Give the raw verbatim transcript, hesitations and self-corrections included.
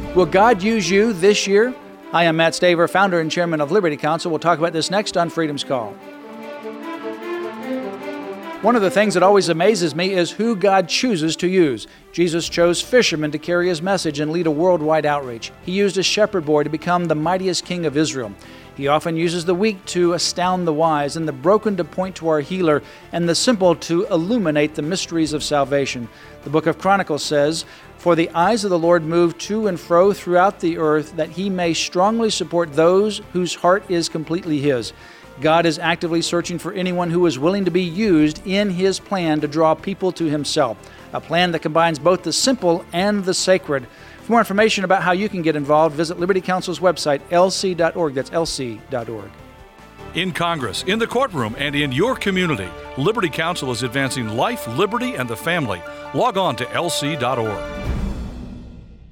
Will God use you this year? Hi, I'm Matt Staver, founder and chairman of Liberty Counsel. We'll talk about this next on Freedom's Call. One of the things that always amazes me is who God chooses to use. Jesus chose fishermen to carry his message and lead a worldwide outreach. He used a shepherd boy to become the mightiest king of Israel. He often uses the weak to astound the wise, and the broken to point to our healer, and the simple to illuminate the mysteries of salvation. The book of Chronicles says, "For the eyes of the Lord move to and fro throughout the earth, that he may strongly support those whose heart is completely his." God is actively searching for anyone who is willing to be used in his plan to draw people to himself, a plan that combines both the simple and the sacred. For more information about how you can get involved, visit Liberty Counsel's website, L C dot org. That's L C dot org. In Congress, in the courtroom, and in your community, Liberty Counsel is advancing life, liberty, and the family. Log on to L C dot org.